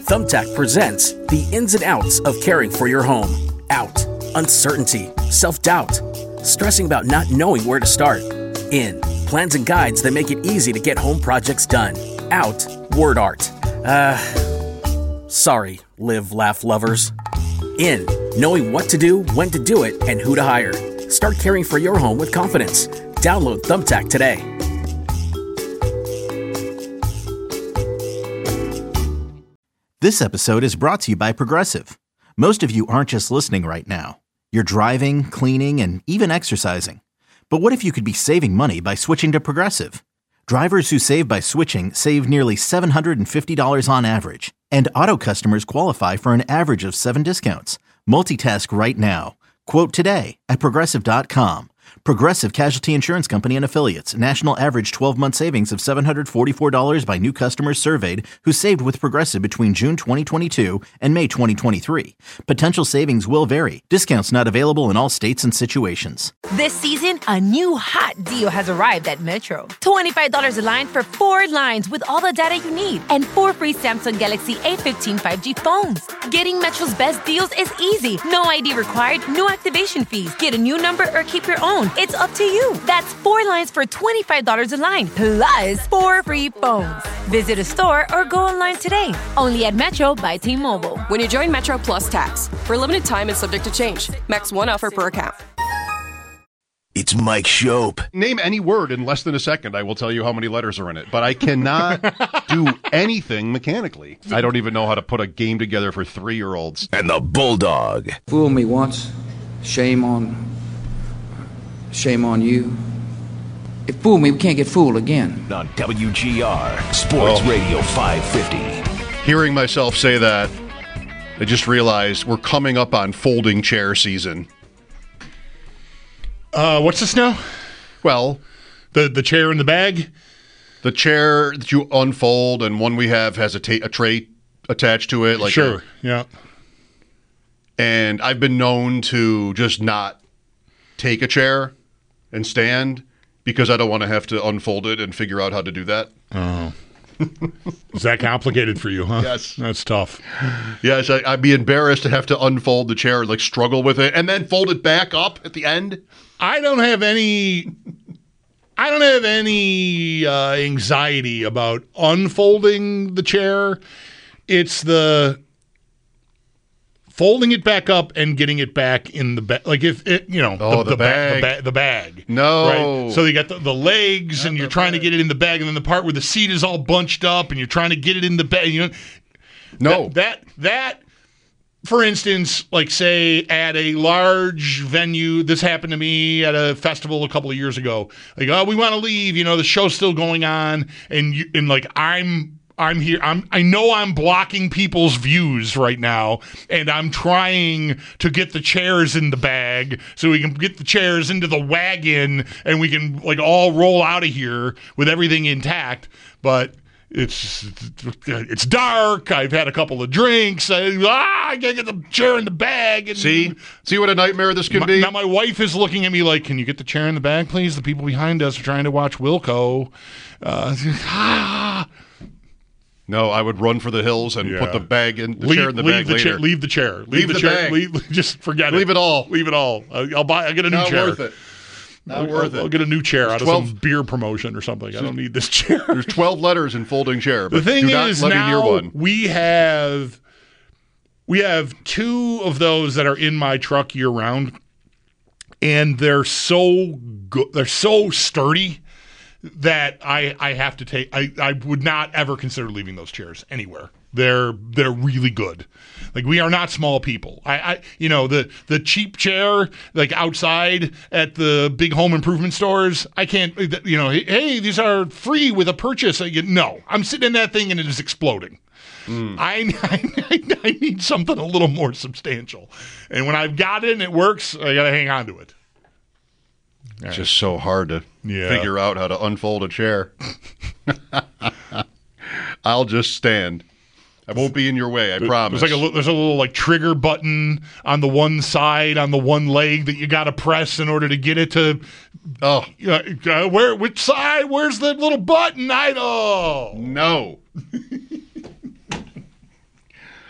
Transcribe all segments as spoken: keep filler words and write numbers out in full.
Thumbtack presents the ins and outs of caring for your home. Out, uncertainty, self-doubt, stressing about not knowing where to start. In, plans and guides that make it easy to get home projects done. Out, word art. Uh, sorry, live, laugh lovers. In, knowing what to do, when to do it, and who to hire. Start caring for your home with confidence. Download Thumbtack today. This episode is brought to you by Progressive. Most of you aren't just listening right now. You're driving, cleaning, and even exercising. But what if you could be saving money by switching to Progressive? Drivers who save by switching save nearly seven hundred fifty dollars on average. And auto customers qualify for an average of seven discounts. Multitask right now. Quote today at Progressive dot com. Progressive Casualty Insurance Company and Affiliates. National average twelve-month savings of seven hundred forty-four dollars by new customers surveyed who saved with Progressive between June twenty twenty-two and May twenty twenty-three. Potential savings will vary. Discounts not available in all states and situations. This season, a new hot deal has arrived at Metro. twenty-five dollars a line for four lines with all the data you need and four free Samsung Galaxy A fifteen five G phones. Getting Metro's best deals is easy. No I D required, no activation fees. Get a new number or keep your own. It's up to you. That's four lines for twenty-five dollars a line, plus four free phones. Visit a store or go online today. Only at Metro by T-Mobile. When you join Metro Plus Tax. For a limited time and subject to change. Max one offer per account. It's Mike Shope. Name any word in less than a second. I will tell you how many letters are in it. But I cannot do anything mechanically. I don't even know how to put a game together for three-year-olds. And the Bulldog. Fool me once, shame on... Shame on you. If fool me, we can't get fooled again. On W G R, Sports oh. Radio five fifty. Hearing myself say that, I just realized we're coming up on folding chair season. Uh, what's this now? Well, the the chair in the bag? The chair that you unfold, and one we have has a, ta- a tray attached to it. Like sure, a, yeah. And I've been known to just not take a chair and stand because I don't want to have to unfold it and figure out how to do that. Oh. Is that complicated for you, huh? Yes. That's tough. Yes, I, I'd be embarrassed to have to unfold the chair, like struggle with it, and then fold it back up at the end. I don't have any... I don't have any uh, anxiety about unfolding the chair. It's the... folding it back up and getting it back in the bag. Like if it, you know, oh, the, the, the bag. Ba- the, ba- the bag. No. Right? So you got the, the legs Not and you're trying bag. to get it in the bag. And then the part where the seat is all bunched up and you're trying to get it in the bag. You know, no. That, that, that, for instance, like say at a large venue, this happened to me at a festival a couple of years ago. Like, oh, we want to leave. You know, the show's still going on. And you, and like, I'm, I'm here. I'm. I know I'm blocking people's views right now, and I'm trying to get the chairs in the bag so we can get the chairs into the wagon, and we can like all roll out of here with everything intact. But it's it's dark. I've had a couple of drinks. I, ah, I gotta get the chair in the bag. And see, see what a nightmare this can my, be. Now my wife is looking at me like, "Can you get the chair in the bag, please? The people behind us are trying to watch Wilco." Uh, ah. No, I would run for the hills and yeah. put the bag in the leave, chair in the leave bag the later. Cha- leave the chair. Leave, leave the, the chair. bag. Leave, just forget leave it. Leave it all. Leave it all. I'll, I'll buy. I'll get a new Not chair. Not worth it. Not I'll, worth I'll, it. I'll get a new chair There's out twelve, of some beer promotion or something. I don't need this chair. There's twelve letters in folding chair. But the thing do not is let me now near one. we have we have two of those that are in my truck year round, and they're so good. They're so sturdy that I I have to take. I, I would not ever consider leaving those chairs anywhere. They're they're really good. Like, we are not small people. I, I you know the the cheap chair like outside at the big home improvement stores. I can't you know hey, these are free with a purchase. I get, no, I'm sitting in that thing and it is exploding. Mm. I, I I need something a little more substantial. And when I've got it and it works, I gotta hang on to it. It's right. Just so hard to yeah. figure out how to unfold a chair. I'll just stand. I won't be in your way, I there, promise. There's like a there's a little like trigger button on the one side, on the one leg that you got to press in order to get it to. Oh, uh, where? Which side? Where's the little button? I know. No.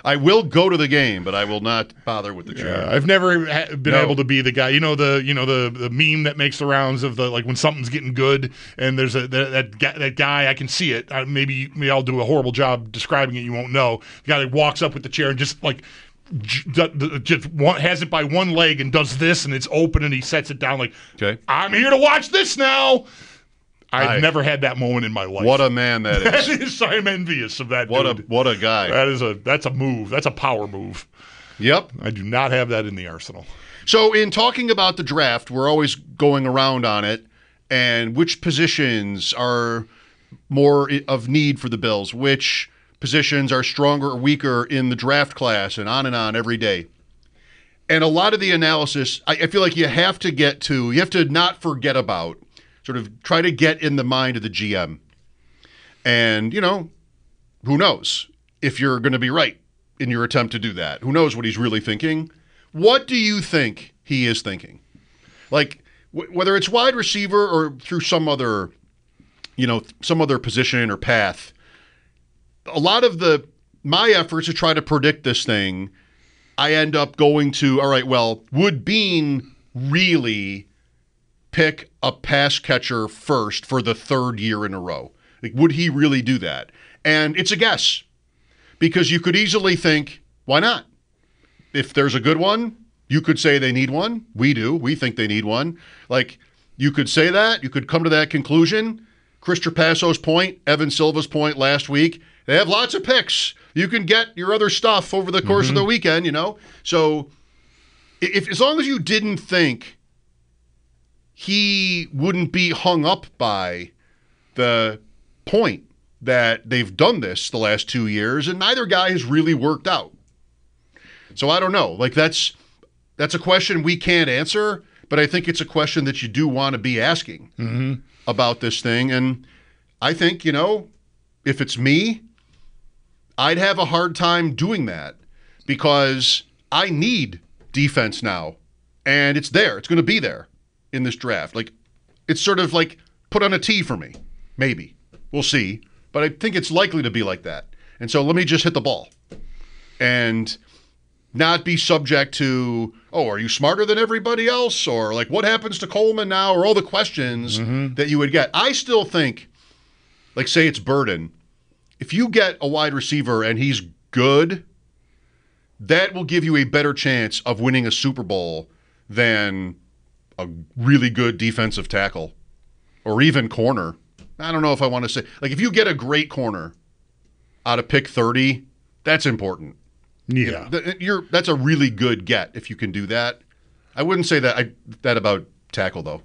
I will go to the game, but I will not bother with the chair. Yeah, I've never ha- been No. able to be the guy. You know the you know the the meme that makes the rounds of the like when something's getting good and there's a that that guy, that guy I can see it. I, maybe maybe I'll do a horrible job describing it. You won't know. The guy that walks up with the chair and just like j- just one, has it by one leg and does this and it's open and he sets it down like, Okay. I'm here to watch this now. I've I- never had that moment in my life. What a man that That is. is, I'm envious of that What a dude. what a guy. That is a that's a move. That's a power move. Yep. I do not have that in the arsenal. So in talking about the draft, we're always going around on it and which positions are more i- of need for the Bills, which positions are stronger or weaker in the draft class, and on and on every day. And a lot of the analysis, I, I feel like you have to get to, you have to not forget about, sort of try to get in the mind of the G M. And, you know, who knows if you're going to be right in your attempt to do that? Who knows what he's really thinking? What do you think he is thinking? Like, w- whether it's wide receiver or through some other, you know, some other position or path, a lot of the my efforts to try to predict this thing, I end up going to, all right, well, would Bean really pick a pass catcher first for the third year in a row? Like, would he really do that? And it's a guess, because you could easily think, why not? If there's a good one, you could say they need one. We do. We think they need one. Like, you could say that. You could come to that conclusion. Chris Trapasso's point, Evan Silva's point last week, they have lots of picks. You can get your other stuff over the course Mm-hmm. of the weekend, you know? So if as long as you didn't think he wouldn't be hung up by the point that they've done this the last two years, and neither guy has really worked out. So I don't know. Like, that's that's a question we can't answer, but I think it's a question that you do want to be asking Mm-hmm. about this thing. And I think, you know, if it's me, I'd have a hard time doing that because I need defense now, and it's there. It's going to be there in this draft. Like, it's sort of like put on a tee for me. Maybe. We'll see. But I think it's likely to be like that. And so let me just hit the ball and not be subject to, oh, are you smarter than everybody else? Or like, what happens to Coleman now? Or all the questions Mm-hmm. that you would get. I still think, like, say it's Burden. If you get a wide receiver and he's good, that will give you a better chance of winning a Super Bowl than a really good defensive tackle or even corner. I don't know if I want to say, like, if you get a great corner out of pick thirty, that's important. Yeah. Th- You're, that's a really good get if you can do that. I wouldn't say that I, that about tackle, though.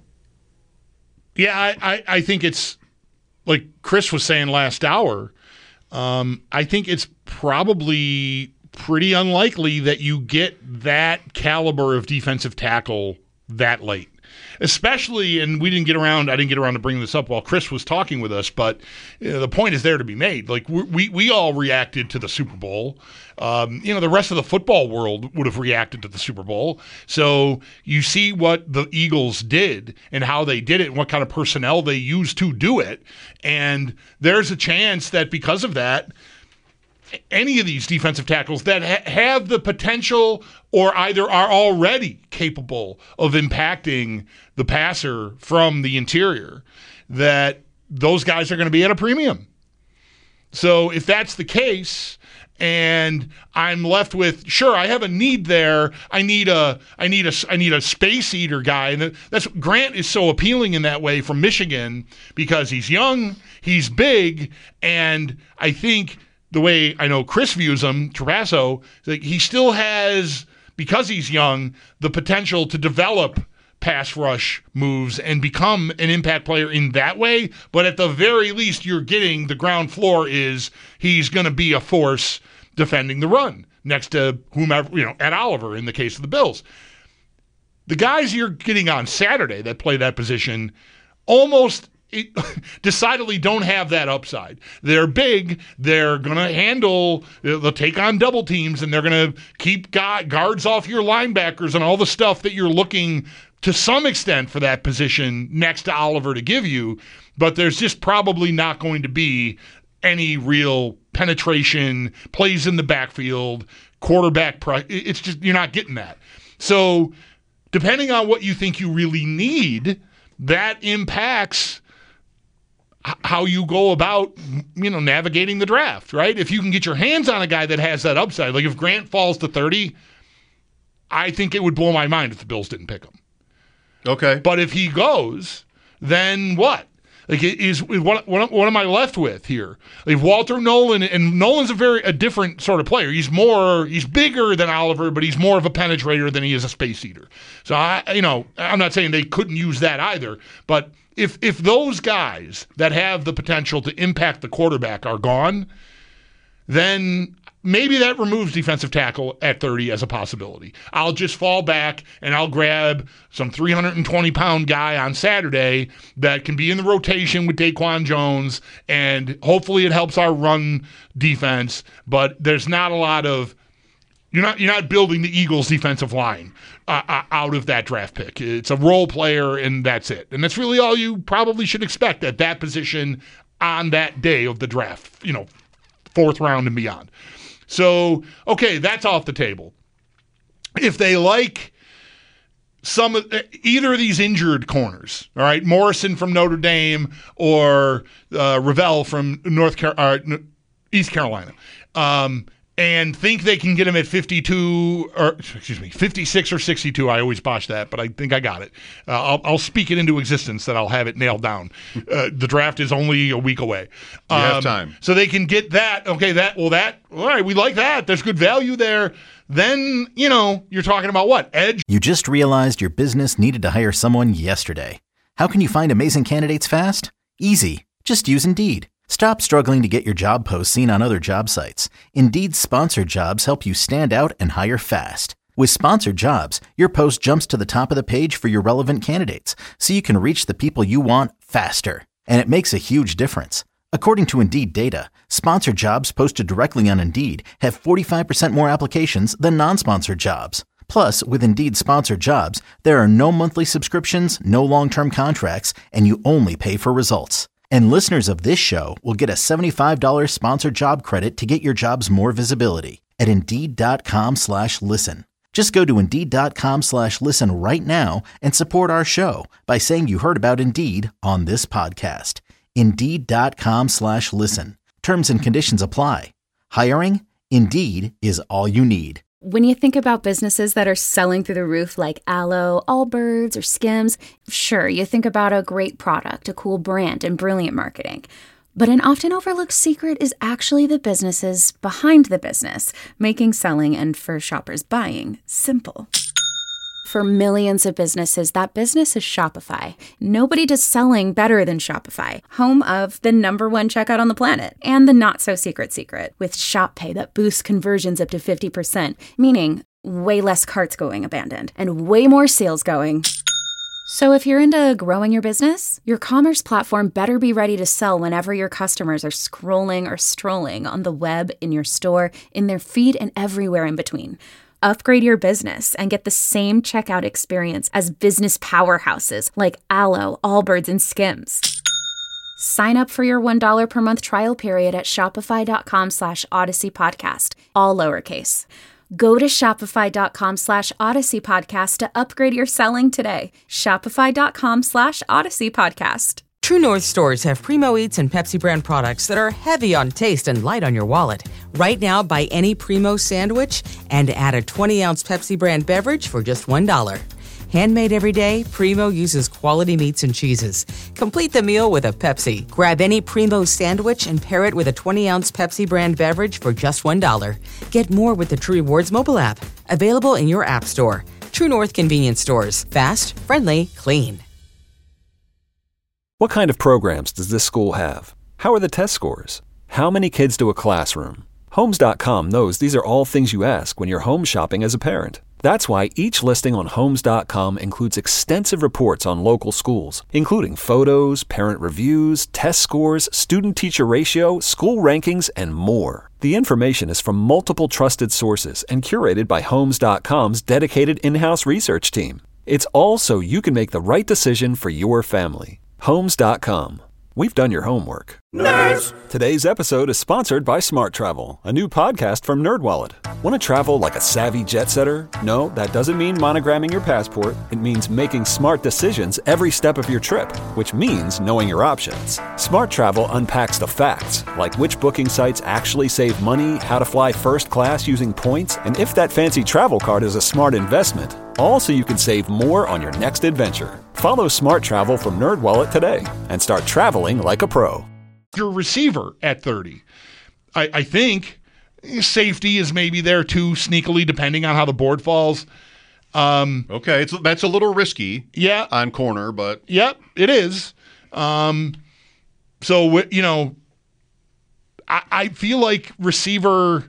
Yeah, I, I, I think it's like Chris was saying last hour. Um, I think it's probably pretty unlikely that you get that caliber of defensive tackle that late. Especially, and we didn't get around, I didn't get around to bringing this up while Chris was talking with us, but you know, the point is there to be made. Like, we, we, we all reacted to the Super Bowl. Um, you know, the rest of the football world would have reacted to the Super Bowl. So you see what the Eagles did and how they did it and what kind of personnel they used to do it. And there's a chance that because of that, any of these defensive tackles that ha- have the potential or either are already capable of impacting the passer from the interior, that those guys are going to be at a premium. So if that's the case, and I'm left with, sure, I have a need there. I need a, I need a, I need a space eater guy, and that's Grant is so appealing in that way from Michigan because he's young, he's big, and I think the way I know Chris views him, Trapasso, like he still has, because he's young, the potential to develop pass rush moves and become an impact player in that way. But at the very least, you're getting the ground floor is he's going to be a force defending the run next to whomever, you know, Ed Oliver in the case of the Bills. The guys you're getting on Saturday that play that position almost It, decidedly don't have that upside. They're big. They're going to handle, they'll take on double teams, and they're going to keep gu- guards off your linebackers and all the stuff that you're looking to some extent for that position next to Oliver to give you. But there's just probably not going to be any real penetration, plays in the backfield, quarterback. Pre- it's just, you're not getting that. So depending on what you think you really need, that impacts h- how you go about, you know, navigating the draft, right? If you can get your hands on a guy that has that upside, like if Grant falls to thirty, I think it would blow my mind if the Bills didn't pick him. Okay. But if he goes, then what? Like, is what, what, what am I left with here? Like Walter Nolan, and Nolan's a very a different sort of player. He's more, he's bigger than Oliver, but he's more of a penetrator than he is a space eater. So I, you know, I'm not saying they couldn't use that either, but if if those guys that have the potential to impact the quarterback are gone, then maybe that removes defensive tackle at thirty as a possibility. I'll just fall back and I'll grab some three hundred twenty pound guy on Saturday that can be in the rotation with Daquan Jones, and hopefully it helps our run defense, but there's not a lot of You're not you're not building the Eagles' defensive line uh, out of that draft pick. It's a role player, and that's it. And that's really all you probably should expect at that position on that day of the draft, you know, fourth round and beyond. So, okay, that's off the table. If they like some of either of these injured corners, all right, Morrison from Notre Dame or uh, Ravel from North Car- uh, East Carolina, um, and think they can get him at fifty-two or excuse me, fifty-six or sixty-two. I always botch that, but I think I got it. Uh, I'll, I'll speak it into existence that I'll have it nailed down. Uh, the draft is only a week away. You um, have time, so they can get that. Okay, that well, that all right. We like that. There's good value there. Then you know you're talking about what edge. You just realized your business needed to hire someone yesterday. How can you find amazing candidates fast? Easy. Just use Indeed. Stop struggling to get your job posts seen on other job sites. Indeed's sponsored jobs help you stand out and hire fast. With sponsored jobs, your post jumps to the top of the page for your relevant candidates, so you can reach the people you want faster. And it makes a huge difference. According to Indeed data, sponsored jobs posted directly on Indeed have forty-five percent more applications than non-sponsored jobs. Plus, with Indeed sponsored jobs, there are no monthly subscriptions, no long-term contracts, and you only pay for results. And listeners of this show will get a seventy-five dollars sponsored job credit to get your jobs more visibility at Indeed.com slash listen. Just go to Indeed.com slash listen right now and support our show by saying you heard about Indeed on this podcast. Indeed.com slash listen. Terms and conditions apply. Hiring? Indeed is all you need. When you think about businesses that are selling through the roof like Aloe, Allbirds, or Skims, sure, you think about a great product, a cool brand, and brilliant marketing. But an often overlooked secret is actually the businesses behind the business, making selling and, for shoppers, buying simple. For millions of businesses, that business is Shopify. Nobody does selling better than Shopify, home of the number one checkout on the planet, and the not-so-secret secret, with Shop Pay that boosts conversions up to fifty percent, meaning way less carts going abandoned, and way more sales going. So if you're into growing your business, your commerce platform better be ready to sell whenever your customers are scrolling or strolling on the web, in your store, in their feed, and everywhere in between. Upgrade your business and get the same checkout experience as business powerhouses like Aloe, Allbirds, and Skims. Sign up for your one dollar per month trial period at shopify.com slash Odyssey Podcast, all lowercase. Go to shopify.com slash Odyssey Podcast to upgrade your selling today. Shopify.com slash Odyssey Podcast. True North stores have Primo Eats and Pepsi brand products that are heavy on taste and light on your wallet. Right now, buy any Primo sandwich and add a twenty ounce Pepsi brand beverage for just one dollar. Handmade every day, Primo uses quality meats and cheeses. Complete the meal with a Pepsi. Grab any Primo sandwich and pair it with a twenty ounce Pepsi brand beverage for just one dollar. Get more with the True Rewards mobile app. Available in your app store. True North convenience stores. Fast, friendly, clean. What kind of programs does this school have? How are the test scores? How many kids to a classroom? Homes dot com knows these are all things you ask when you're home shopping as a parent. That's why each listing on Homes dot com includes extensive reports on local schools, including photos, parent reviews, test scores, student-teacher ratio, school rankings, and more. The information is from multiple trusted sources and curated by Homes dot com's dedicated in-house research team. It's all so you can make the right decision for your family. Homes dot com. we've done your homework. Nerds! Today's episode is sponsored by Smart Travel, a new podcast from NerdWallet. Want to travel like a savvy jet setter? No, that doesn't mean monogramming your passport. It means making smart decisions every step of your trip, which means knowing your options. Smart Travel unpacks the facts, like which booking sites actually save money, how to fly first class using points, and if that fancy travel card is a smart investment. All so you can save more on your next adventure. Follow Smart Travel from NerdWallet today and start traveling like a pro. Your receiver at thirty. I, I think safety is maybe there too, sneakily, depending on how the board falls. Um, okay, it's that's a little risky. Yeah, on corner, but yep, it is. Um, so you know, I, I feel like receiver.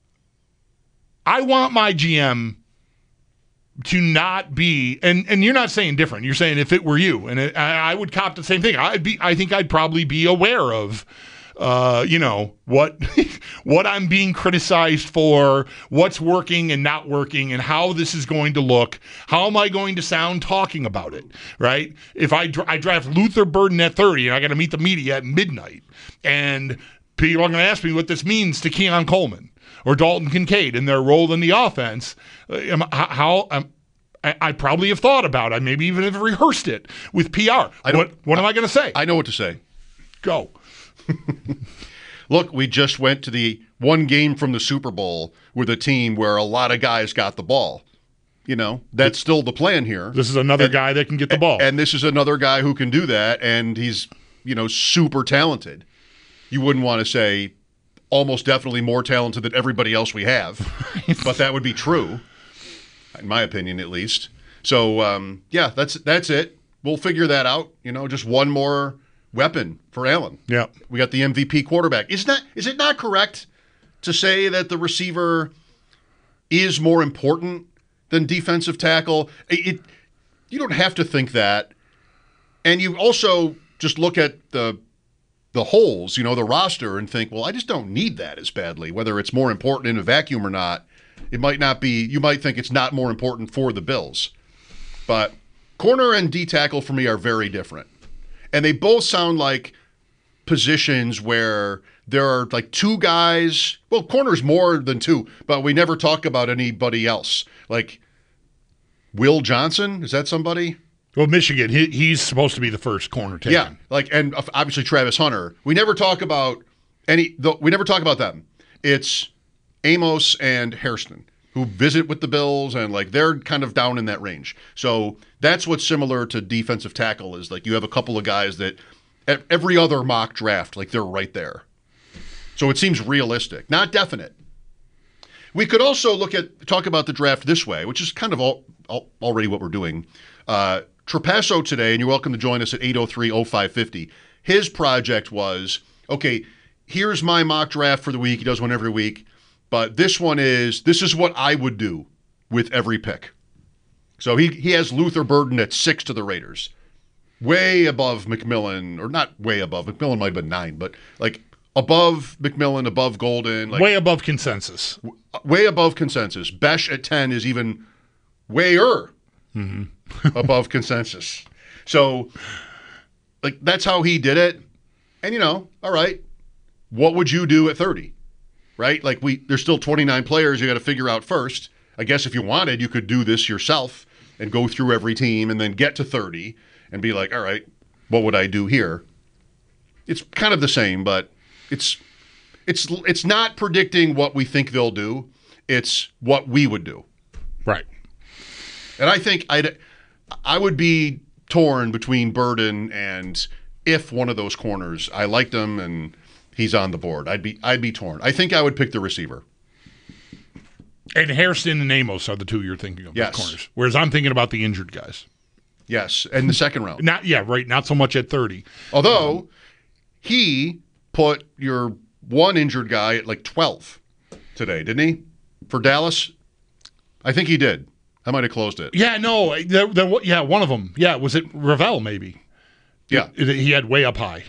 I want my G M to not be, and, and you're not saying different. You're saying if it were you, and it, I, I would cop the same thing. I'd be, I think I'd probably be aware of, uh, you know, what what I'm being criticized for, what's working and not working, and how this is going to look. How am I going to sound talking about it, right? If I, dra- I draft Luther Burden at thirty, and I got to meet the media at midnight, and people are going to ask me what this means to Keon Coleman or Dalton Kincaid and their role in the offense, um, how um, I, I probably have thought about it. I maybe even have rehearsed it with P R. What, what am I going to say? I know what to say. Go. Look, we just went to the one game from the Super Bowl with a team where a lot of guys got the ball. You know, that's still the plan here. This is another and, guy that can get the ball. And this is another guy who can do that, and he's, you know, super talented. You wouldn't want to say almost definitely more talented than everybody else we have, but that would be true, in my opinion, at least. So, um, yeah, that's that's it. We'll figure that out. You know, just one more weapon for Allen. Yeah, we got the M V P quarterback. Is not is it not correct to say that the receiver is more important than defensive tackle? It, it you don't have to think that, and you also just look at the. the holes, you know, the roster, and think, well, I just don't need that as badly. Whether it's more important in a vacuum or not, it might not be, you might think it's not more important for the Bills. But corner and D tackle for me are very different. And they both sound like positions where there are like two guys, well, corner's more than two, but we never talk about anybody else. Like Will Johnson, is that somebody? Well, Michigan, he, he's supposed to be the first corner taken. Yeah, like, and obviously Travis Hunter. We never talk about any. The, we never talk about them. It's Amos and Hairston who visit with the Bills, and like they're kind of down in that range. So that's what's similar to defensive tackle is like you have a couple of guys that at every other mock draft, like they're right there. So it seems realistic, not definite. We could also look at talk about the draft this way, which is kind of all, all, already what we're doing. Uh, Trapasso today, and you're welcome to join us at eight oh three oh five fifty. His project was, okay, here's my mock draft for the week. He does one every week. But this one is, this is what I would do with every pick. So he, he has Luther Burden at six to the Raiders. Way above McMillan, or not way above. McMillan might have been nine, but like above McMillan, above Golden. Like, way above consensus. W- way above consensus. Besh at ten is even wayer. Mm-hmm. above consensus. So, like, that's how he did it. And, you know, all right, what would you do at thirty? Right? Like, we there's still twenty-nine players you got to figure out first. I guess if you wanted, you could do this yourself and go through every team and then get to thirty and be like, all right, what would I do here? It's kind of the same, but it's it's it's not predicting what we think they'll do. It's what we would do. Right. And I think I'd, I would be torn between Burden and if one of those corners, I liked him and he's on the board. I'd be I'd be torn. I think I would pick the receiver. And Hairston and Amos are the two you're thinking of, yes. as corners. Whereas I'm thinking about the injured guys. Yes, and the second round. Not yeah, right. Not so much at thirty. Although um, he put your one injured guy at like twelve today, didn't he? For Dallas? I think he did. I might have closed it. Yeah, no, there, there, yeah, one of them. Yeah, was it Ravel maybe? Yeah. It, it, he had way up high.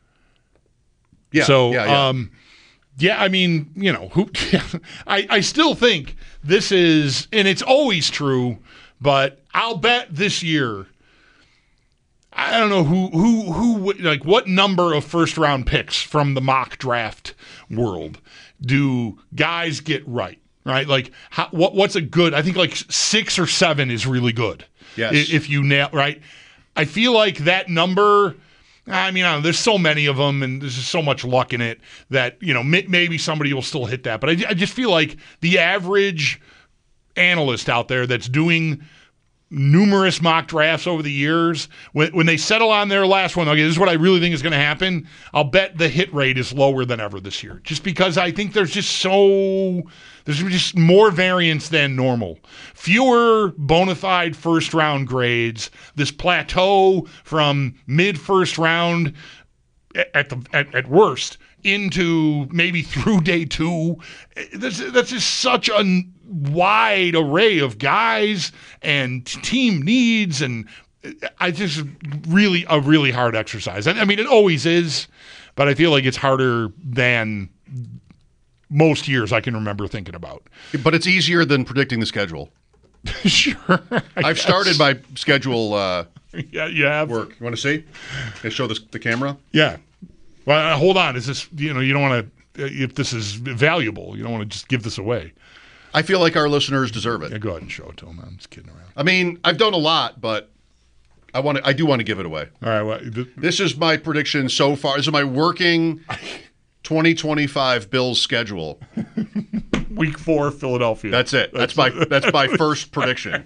Yeah, So, yeah, yeah. um, yeah, I mean, you know, who? I, I still think this is, and it's always true, but I'll bet this year, I don't know who who who like what number of first round picks from the mock draft world do guys get right? Right, like how, what what's a good? I think like six or seven is really good. Yes, if, if you nail right. I feel like that number. I mean, I don't know, there's so many of them, and there's just so much luck in it that you know may, maybe somebody will still hit that. But I, I just feel like the average analyst out there that's doing numerous mock drafts over the years, when when they settle on their last one, okay, this is what I really think is going to happen, I'll bet the hit rate is lower than ever this year. Just because I think there's just so, there's just more variance than normal. Fewer bona fide first round grades, this plateau from mid first round at the at, at worst into maybe through day two. That's, that's just such a wide array of guys and team needs, and I just really a really hard exercise. I mean, it always is, but I feel like it's harder than most years I can remember thinking about. But it's easier than predicting the schedule. Sure. I I've guess. started my schedule uh, yeah, you have. work. You want to see? Can I show this, the camera? Yeah. Well, uh, hold on. Is this, you know, you don't want to, if this is valuable, you don't want to just give this away. I feel like our listeners deserve it. Yeah, go ahead and show it to them. I'm just kidding around. I mean, I've done a lot, but I want to, I do want to give it away. All right. Well, th- this is my prediction so far. This is my working twenty twenty-five Bills schedule. Week four, Philadelphia. That's it. That's, that's my that's my first prediction.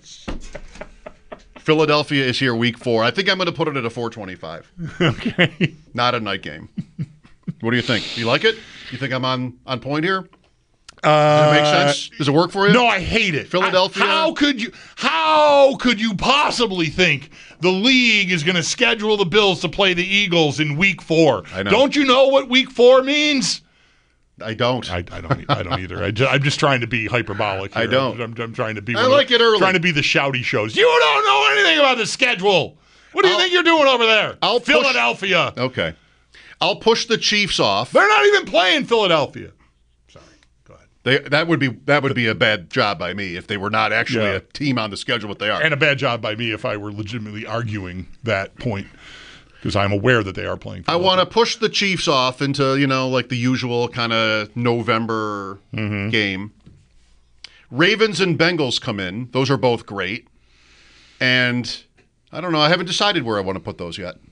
Philadelphia is here week four. I think I'm going to put it at a four twenty-five. Okay. Not a night game. What do you think? You like it? You think I'm on, on point here? Uh, Does it make sense? Does it work for you? No, I hate it. Philadelphia. I, how could you? How could you possibly think the league is going to schedule the Bills to play the Eagles in Week Four? I know. Don't you know what Week Four means? I don't. I, I don't. I don't either. I just, I'm just trying to be hyperbolic here. I don't. I'm, I'm trying to be. I like it early. Trying to be the shouty shows. You don't know anything about the schedule. What do you I'll, think you're doing over there? I'll Philadelphia. Push, okay. I'll push the Chiefs off. They're not even playing Philadelphia. Sorry. Go ahead. They, that would be that would be a bad job by me if they were not actually Yeah. a team on the schedule, what they are. And a bad job by me if I were legitimately arguing that point, because I'm aware that they are playing. I want to push the Chiefs off into, you know, like the usual kind of November mm-hmm. game. Ravens and Bengals come in. Those are both great. And I don't know. I haven't decided where I want to put those yet.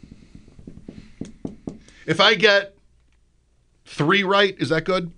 If I get three right, is that good?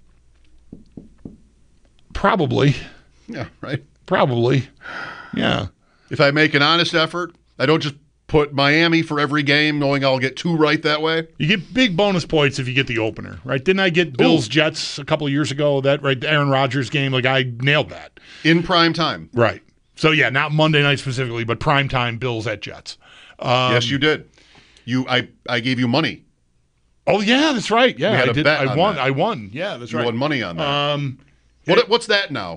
Probably. Yeah, right. Probably. Yeah. If I make an honest effort, I don't just put Miami for every game knowing I'll get two right that way. You get big bonus points if you get the opener, right? Didn't I get Bills Ooh. Jets a couple of years ago? That right, the Aaron Rodgers game, like I nailed that. In prime time. Right. So yeah, not Monday night specifically, but prime time Bills at Jets. Um, yes, you did. You I, I gave you money. Oh yeah, that's right. Yeah, We had I a did. bet I on won. that. I won. Yeah, that's You right. won money on that. Um, what what's that now?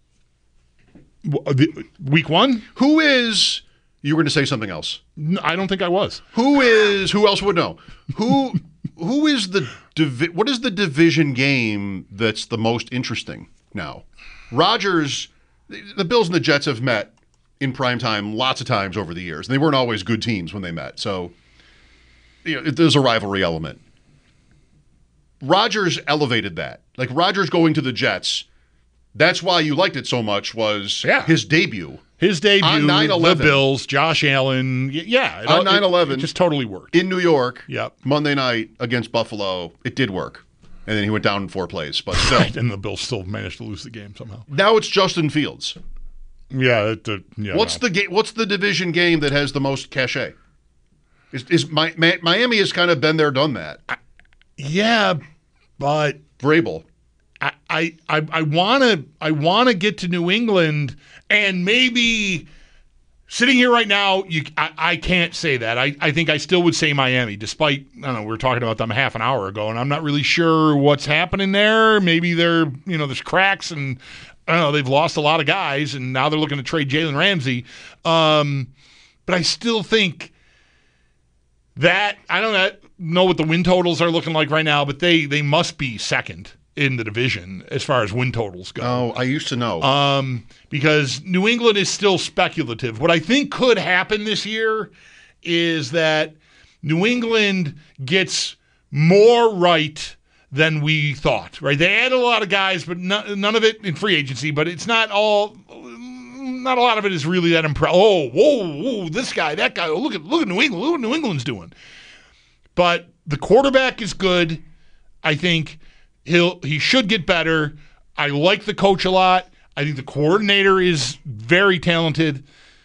w- the- week one? Who is you were going to say something else? No, I don't think I was. Who is who else would know? Who who is the divi- what is the division game that's the most interesting now? Rodgers, the Bills and the Jets have met in prime time lots of times over the years, and they weren't always good teams when they met. So, you know, there's a rivalry element. Rodgers elevated that. Like Rodgers going to the Jets, that's why you liked it so much was Yeah. his debut. His debut, On nine the eleven. Bills, Josh Allen. y- Yeah. It, On it- nine eleven. It just totally worked. In New York, Yep. Monday night against Buffalo, it did work. And then he went down in four plays. But still, Right, and the Bills still managed to lose the game somehow. now it's Justin Fields. Yeah. It, uh, yeah What's no. the ga- What's the division game that has the most cachet? Is, is Mi- Mi- Miami has kind of been there, done that. Yeah, but Vrabel. I I I, I want to I want to get to New England, and maybe sitting here right now, you I, I can't say that. I, I think I still would say Miami, despite I don't know we were talking about them a half an hour ago, and I'm not really sure what's happening there. Maybe they're you know there's cracks, and I don't know they've lost a lot of guys, and now they're looking to trade Jalen Ramsey. Um, but I still think that I don't know, know what the win totals are looking like right now, but they they must be second in the division as far as win totals go. Oh, I used to know. Um, because New England is still speculative. What I think could happen this year is that New England gets more right than we thought, right? They add a lot of guys, but no, none of it in free agency, but it's not all, not a lot of it is really that impressive. Oh, whoa, whoa, this guy, that guy, oh, look at look at New England, look what New England's doing. But the quarterback is good. I think he'll he should get better. I like the coach a lot. I think the coordinator is very talented.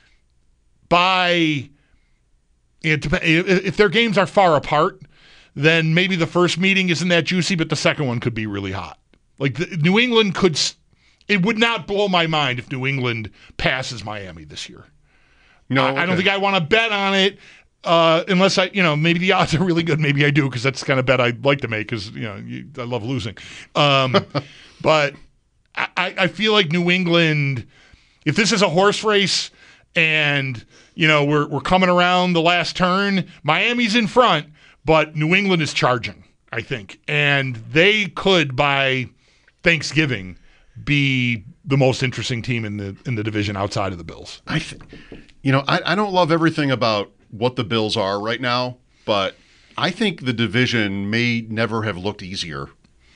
By it, if their games are far apart, then maybe the first meeting isn't that juicy, but the second one could be really hot. Like the, New England could, it would not blow my mind if New England passes Miami this year. No, I, okay. I don't think I want to bet on it uh, unless I, you know, maybe the odds are really good. Maybe I do because that's the kind of bet I'd like to make because you know you, I love losing. Um, but I, I feel like New England, if this is a horse race and you know we're we're coming around the last turn, Miami's in front. But New England is charging, I think. And they could, by Thanksgiving, be the most interesting team in the in the division outside of the Bills. I th- you know, I, I don't love everything about what the Bills are right now, but I think the division may never have looked easier.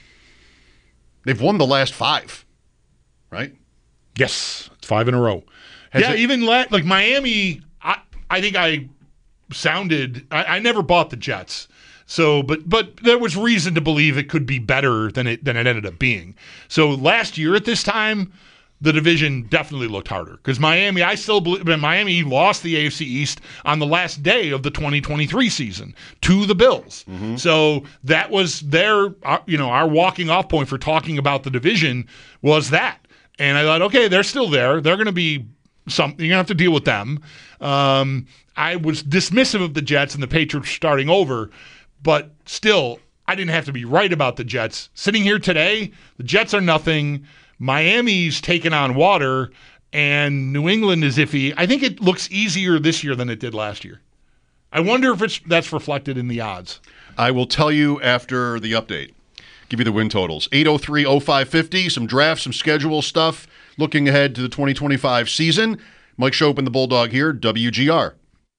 They've won the last five, right? Yes, it's five in a row. Has yeah, it- even la- like Miami, I, I think I – sounded I, I never bought the Jets. So but but there was reason to believe it could be better than it than it ended up being. So last year at this time, the division definitely looked harder because Miami, I still believe Miami lost the A F C East on the last day of the twenty twenty-three season to the Bills. Mm-hmm. So that was their you know our walking off point for talking about the division was that. And I thought, okay, they're still there. They're going to be something. You're going to have to deal with them. Um, I was dismissive of the Jets and the Patriots starting over, but still, I didn't have to be right about the Jets. Sitting here today, the Jets are nothing. Miami's taken on water, and New England is iffy. I think it looks easier this year than it did last year. I wonder if it's that's reflected in the odds. I will tell you after the update. Give you the win totals. eight oh three oh five fifty, some drafts, some schedule stuff, looking ahead to the twenty twenty-five season. Mike Shope and the Bulldog here, W G R.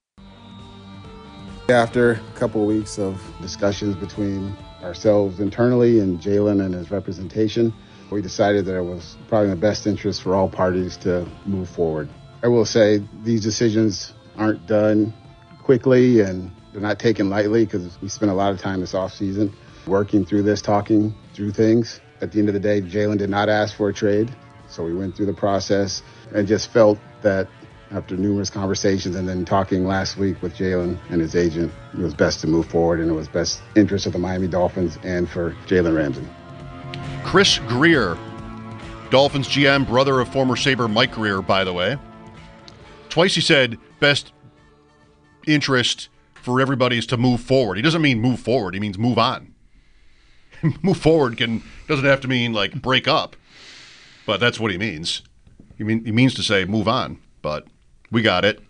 After a couple of weeks of discussions between ourselves internally and Jalen and his representation, we decided that it was probably in the best interest for all parties to move forward. I will say these decisions aren't done quickly and they're not taken lightly because we spent a lot of time this offseason working through this, talking through things. At the end of the day, Jalen did not ask for a trade, so we went through the process and just felt that after numerous conversations and then talking last week with Jalen and his agent, it was best to move forward and it was best interest of the Miami Dolphins and for Jalen Ramsey. Chris Grier, Dolphins G M, brother of former Sabre Mike Grier, by the way. Twice he said best interest for everybody is to move forward. He doesn't mean move forward. He means move on. Move forward can doesn't have to mean like break up, but that's what he means. He mean he means to say move on, but we got it.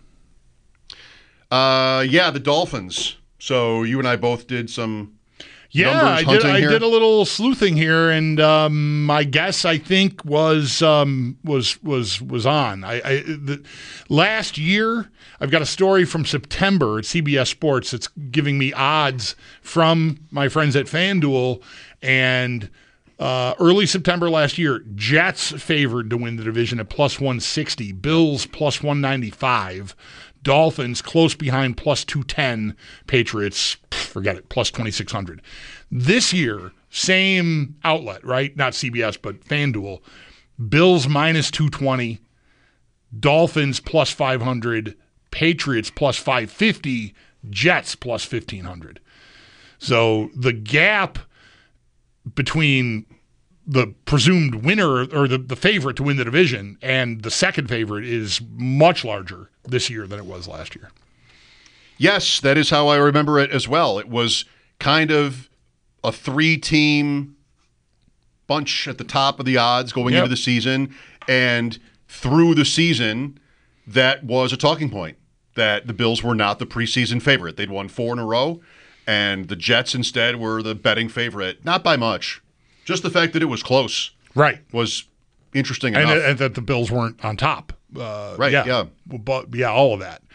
Uh, yeah, the Dolphins. So you and I both did some yeah, numbers I hunting did. here. I did a little sleuthing here, and um, my guess I think was um, was was was on. I, I the, last year I've got a story from September at C B S Sports. It's giving me odds from my friends at FanDuel, and uh, early September last year, Jets favored to win the division at plus one sixty, Bills plus one ninety-five. Dolphins close behind plus two ten, Patriots, forget it, plus twenty-six hundred. This year, same outlet, right? Not C B S, but FanDuel. Bills minus two twenty, Dolphins plus five hundred, Patriots plus five fifty, Jets plus fifteen hundred. So the gap between the presumed winner or the, the favorite to win the division and the second favorite is much larger this year than it was last year. Yes, that is how I remember it as well. It was kind of a three-team bunch at the top of the odds going Yep. into the season, and through the season, that was a talking point, that the Bills were not the preseason favorite. They'd won four in a row, and the Jets instead were the betting favorite, not by much. Just the fact that it was close, right, was interesting and, enough. and that the Bills weren't on top. Uh, right, yeah, yeah. But, yeah, all of that.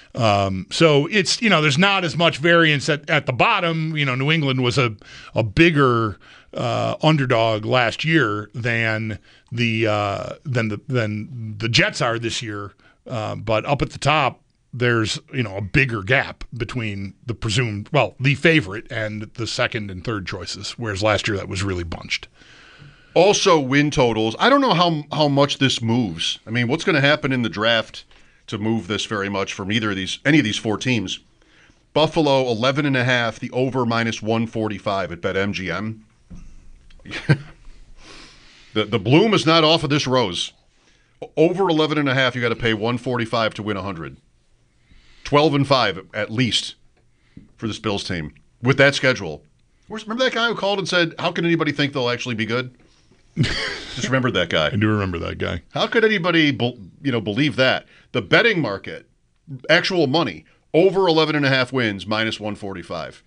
Um, so it's, you know, there's not as much variance at, at the bottom. You know, New England was a, a bigger uh, underdog last year than the uh, than the than the Jets are this year. Uh, but up at the top, there's, you know, a bigger gap between the presumed, well, the favorite and the second and third choices, whereas last year that was really bunched. Also, win totals. I don't know how how much this moves. I mean, what's going to happen in the draft to move this very much from either of these, any of these four teams? Buffalo, eleven and a half, the over minus one forty-five at BetMGM. the, the bloom is not off of this rose. Over eleven and a half, you got to pay one forty-five to win one hundred. twelve and five at least for this Bills team with that schedule. Remember that guy who called and said, how can anybody think they'll actually be good? Just remembered that guy. I do remember that guy. How could anybody, you know, believe that? The betting market, actual money, over eleven and a half wins, minus one forty-five.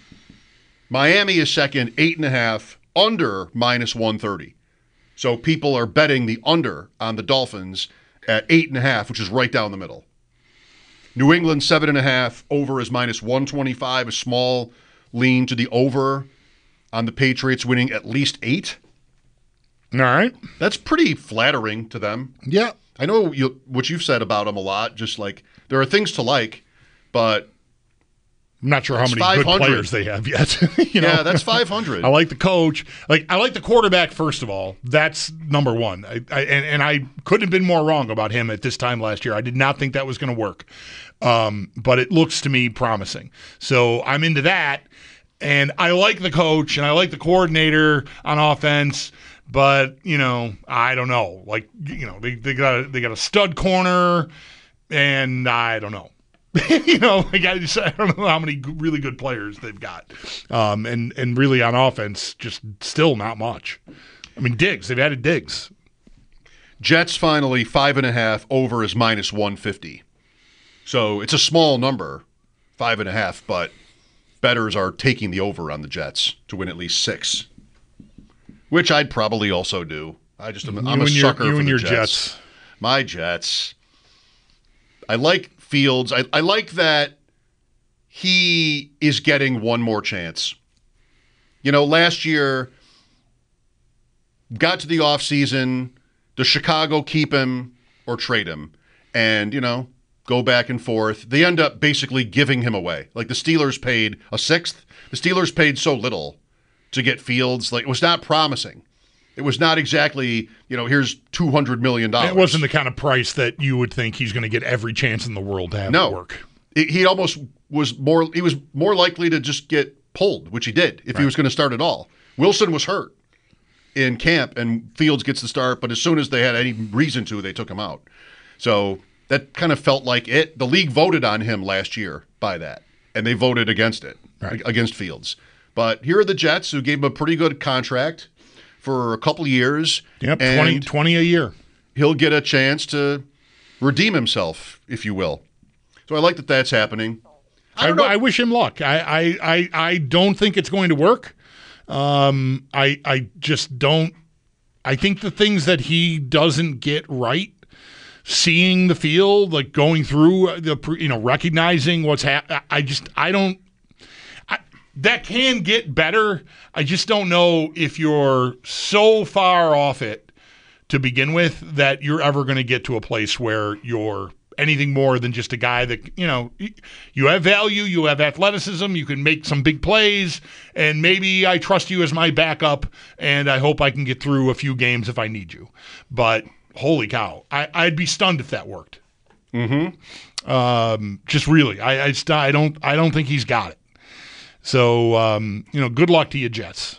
Miami is second, eight and a half, under minus one thirty. So people are betting the under on the Dolphins at eight and a half, which is right down the middle. New England, seven and a half, over is minus one twenty-five, a small lean to the over on the Patriots winning at least eight. All right. That's pretty flattering to them. Yeah. I know you, what you've said about them a lot, just like there are things to like, but I'm not sure how many good players they have yet. you know? Yeah, that's five hundred. I like the coach. Like I like the quarterback, first of all. That's number one. I, I, and, and I couldn't have been more wrong about him at this time last year. I did not think that was going to work. Um, but it looks to me promising. So I'm into that. And I like the coach and I like the coordinator on offense. But, you know, I don't know. Like, you know, they, they got a, they got a stud corner, and I don't know. you know, like I, just, I don't know how many really good players they've got. Um, and, and really on offense, just still not much. I mean, Diggs, they've added Diggs. Jets finally, five and a half, over is minus one fifty. So it's a small number, five and a half, but bettors are taking the over on the Jets to win at least six. Which I'd probably also do. I just am, I'm a sucker your, for the your Jets. Jets. My Jets. I like Fields. I, I like that he is getting one more chance. You know, last year, got to the offseason, does Chicago keep him or trade him? And, you know, go back and forth. They end up basically giving him away. Like the Steelers paid a sixth. The Steelers paid so little to get Fields. Like, it was not promising. It was not exactly, you know, here's two hundred million dollars. It wasn't the kind of price that you would think he's going to get every chance in the world to have no. it work. It, he almost was more, he was more likely to just get pulled, which he did, if right. he was going to start at all. Wilson was hurt in camp, and Fields gets the start, but as soon as they had any reason to, they took him out. So that kind of felt like it. The league voted on him last year by that, and they voted against it, right. against Fields. But here are the Jets, who gave him a pretty good contract for a couple of years. Yep, twenty, twenty a year. He'll get a chance to redeem himself, if you will. So I like that that's happening. I, I, I wish him luck. I, I, I, I don't think it's going to work. Um, I, I just don't. I think the things that he doesn't get right, seeing the field, like going through the, you know, recognizing what's happening. I just, I don't. That can get better. I just don't know if you're so far off it to begin with that you're ever going to get to a place where you're anything more than just a guy that, you know, you have value, you have athleticism, you can make some big plays, and maybe I trust you as my backup, and I hope I can get through a few games if I need you. But holy cow, I, I'd be stunned if that worked. Mm-hmm. Um, just really, I, I, just, I don't, I don't think he's got it. So, um, you know, good luck to you, Jets.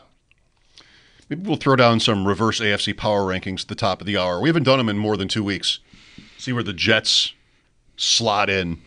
Maybe we'll throw down some reverse A F C power rankings at the top of the hour. We haven't done them in more than two weeks. See where the Jets slot in.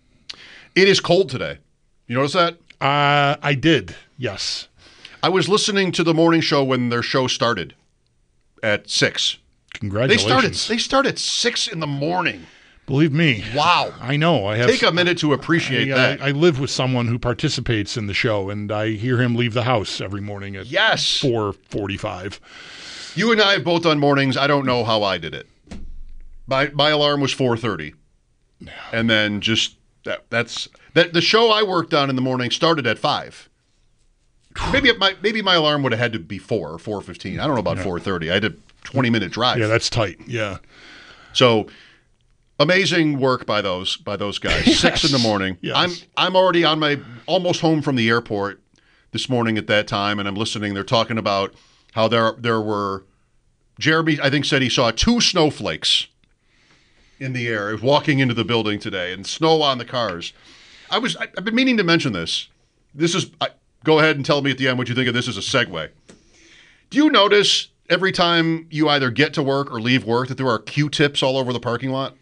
It is cold today. You notice that? Uh, I did, yes. I was listening to the morning show when their show started at six. Congratulations. They start at, they start at six in the morning. Believe me. Wow. I know. I have. Take a minute to appreciate I, that. I, I live with someone who participates in the show, and I hear him leave the house every morning at yes. four forty-five. You and I have both done mornings. I don't know how I did it. My my alarm was four thirty. And then just That that's that. The show I worked on in the morning started at five. Maybe it might, maybe my alarm would have had to be four or four fifteen. I don't know about yeah. four thirty. I had a twenty minute drive. Yeah, that's tight. Yeah. So amazing work by those by those guys. Yes. Six in the morning. Yes. I'm I'm already on my almost home from the airport this morning at that time, and I'm listening. They're talking about how there there were Jeremy, I think, said he saw two snowflakes in the air walking into the building today, and snow on the cars. I was I, I've been meaning to mention this. This is I, go ahead and tell me at the end what you think of this as a segue. Do you notice every time you either get to work or leave work that there are Q-tips all over the parking lot?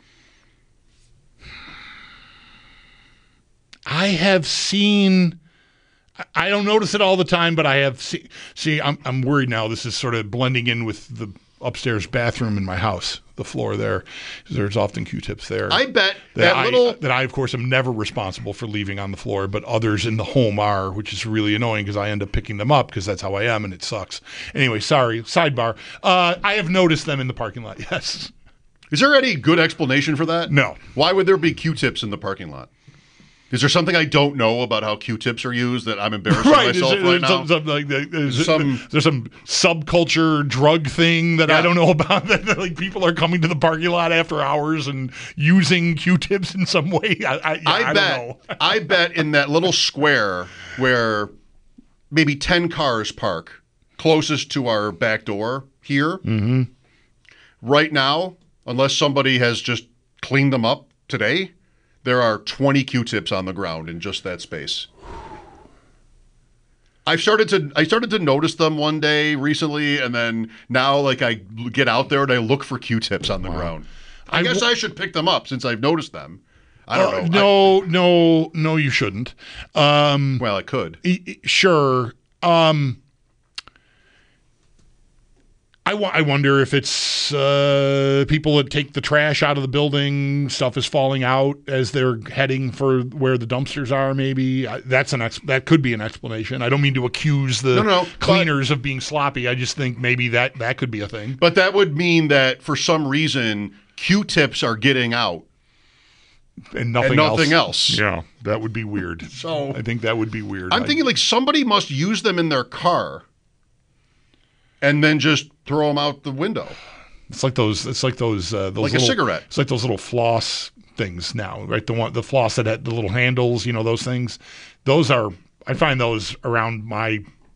I have seen, I don't notice it all the time, but I have seen, see, I'm I'm worried now. This is sort of blending in with the upstairs bathroom in my house, the floor there. There's often Q-tips there. I bet that, that I, little... that I, of course, am never responsible for leaving on the floor, but others in the home are, which is really annoying because I end up picking them up because that's how I am and it sucks. Anyway, sorry, sidebar. Uh, I have noticed them in the parking lot, yes. Is there any good explanation for that? No. Why would there be Q-tips in the parking lot? Is there something I don't know about how Q-tips are used that I'm embarrassing right. myself there, right now? Some, some, like, there's, some, there's some subculture drug thing that yeah. I don't know about. That like people are coming to the parking lot after hours and using Q-tips in some way. I, I, yeah, I, I bet. don't know. I bet in that little square where maybe ten cars park closest to our back door here, mm-hmm. right now, unless somebody has just cleaned them up today, there are twenty Q-tips on the ground in just that space. I've started to I started to notice them one day recently, and then now like I get out there and I look for Q-tips on the wow. ground. I, I guess w- I should pick them up since I've noticed them. I don't uh, know. No, I, no, no, you shouldn't. Um, well, I could. E- e- sure. Um, I, w- I wonder if it's uh, people that take the trash out of the building, stuff is falling out as they're heading for where the dumpsters are, maybe. I, that's an ex- That could be an explanation. I don't mean to accuse the no, no, cleaners but, of being sloppy. I just think maybe that, that could be a thing. But that would mean that for some reason, Q-tips are getting out. And nothing, and nothing else. else. Yeah, that would be weird. So I think that would be weird. I'm I, thinking like somebody must use them in their car and then just throw them out the window. It's like those. It's like those. Uh, those like little, a cigarette. It's like those little floss things now, right? The one, the floss that had the little handles. You know those things. Those are. I find those around my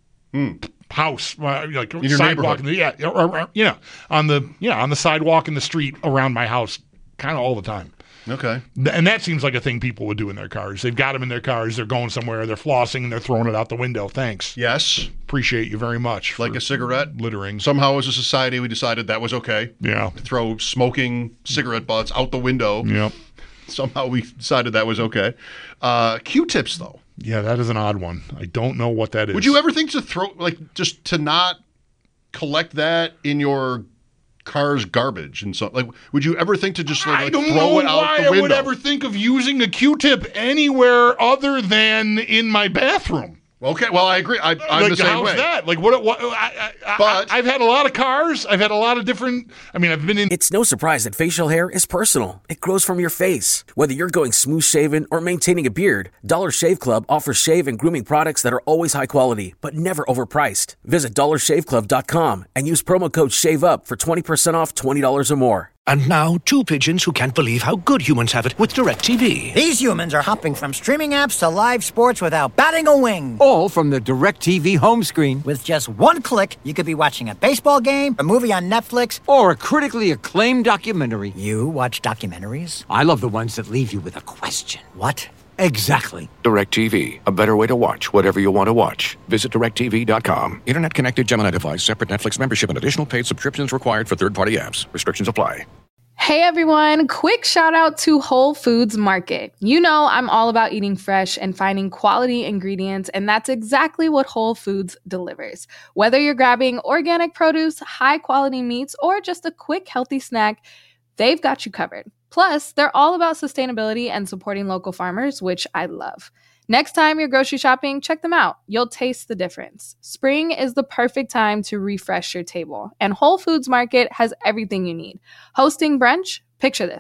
mm. house, my, like in your sidewalk. neighborhood. Yeah, or, or, you know, on the yeah on the sidewalk in the street around my house, kind of all the time. Okay. And that seems like a thing people would do in their cars. They've got them in their cars. They're going somewhere. They're flossing and they're throwing it out the window. Thanks. Yes. Appreciate you very much. Like a cigarette? Littering. Somehow as a society we decided that was okay. Yeah. To throw smoking cigarette butts out the window. Yep. Somehow we decided that was okay. Uh, Q-tips, though. Yeah, that is an odd one. I don't know what that is. Would you ever think to throw, like, just to not collect that in your car's garbage and so like would you ever think to just like, I don't throw know it out why the window? I would ever think of using a Q-tip anywhere other than in my bathroom. Okay, well I agree. I, I'm like, the same how's way. that? Like what? what I, I, but I, I've had a lot of cars. I've had a lot of different. I mean, I've been in. It's no surprise that facial hair is personal. It grows from your face. Whether you're going smooth shaven or maintaining a beard, Dollar Shave Club offers shave and grooming products that are always high quality but never overpriced. Visit dollar shave club dot com and use promo code SHAVEUP for twenty percent off twenty dollars or more. And now, two pigeons who can't believe how good humans have it with DirecTV. These humans are hopping from streaming apps to live sports without batting a wing. All from the DirecTV home screen. With just one click, you could be watching a baseball game, a movie on Netflix, or a critically acclaimed documentary. You watch documentaries? I love the ones that leave you with a question. What? Exactly. DirecTV. A better way to watch whatever you want to watch. Visit direct T V dot com. Internet connected Gemini device. Separate Netflix membership and additional paid subscriptions required for third-party apps. Restrictions apply. Hey everyone, quick shout out to Whole Foods Market. You know I'm all about eating fresh and finding quality ingredients, and that's exactly what Whole Foods delivers. Whether you're grabbing organic produce, high quality meats, or just a quick healthy snack, they've got you covered. Plus, they're all about sustainability and supporting local farmers, which I love. Next time you're grocery shopping, check them out. You'll taste the difference. Spring is the perfect time to refresh your table, and Whole Foods Market has everything you need. Hosting brunch? Picture this.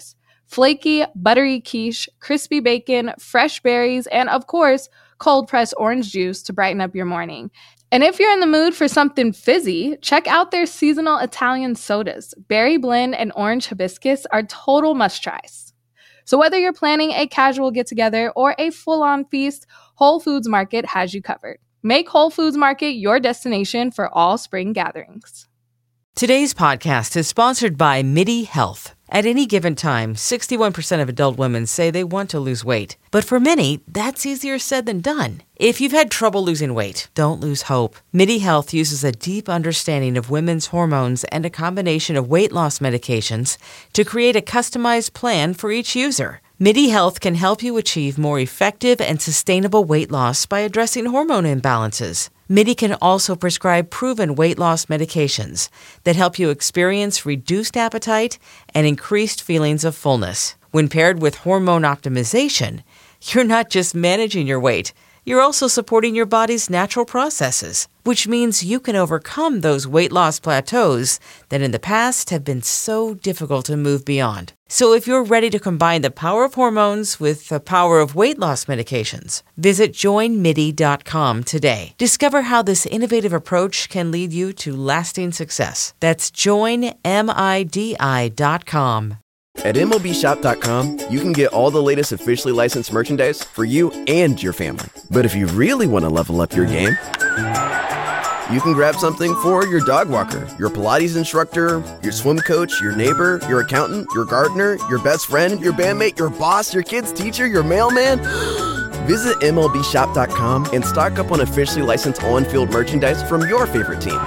flaky, buttery quiche, crispy bacon, fresh berries, and of course, cold-pressed orange juice to brighten up your morning. And if you're in the mood for something fizzy, check out their seasonal Italian sodas. Berry blend and orange hibiscus are total must-tries. So whether you're planning a casual get-together or a full-on feast, Whole Foods Market has you covered. Make Whole Foods Market your destination for all spring gatherings. Today's podcast is sponsored by MIDI Health. At any given time, sixty-one percent of adult women say they want to lose weight. But for many, that's easier said than done. If you've had trouble losing weight, don't lose hope. MIDI Health uses a deep understanding of women's hormones and a combination of weight loss medications to create a customized plan for each user. MIDI Health can help you achieve more effective and sustainable weight loss by addressing hormone imbalances. MIDI can also prescribe proven weight loss medications that help you experience reduced appetite and increased feelings of fullness. When paired with hormone optimization, you're not just managing your weight, you're also supporting your body's natural processes, which means you can overcome those weight loss plateaus that in the past have been so difficult to move beyond. So if you're ready to combine the power of hormones with the power of weight loss medications, visit join midi dot com today. Discover how this innovative approach can lead you to lasting success. That's join midi dot com. At M L B shop dot com, you can get all the latest officially licensed merchandise for you and your family. But if you really want to level up your game, you can grab something for your dog walker, your Pilates instructor, your swim coach, your neighbor, your accountant, your gardener, your best friend, your bandmate, your boss, your kid's teacher, your mailman. Visit M L B shop dot com and stock up on officially licensed on-field merchandise from your favorite teams.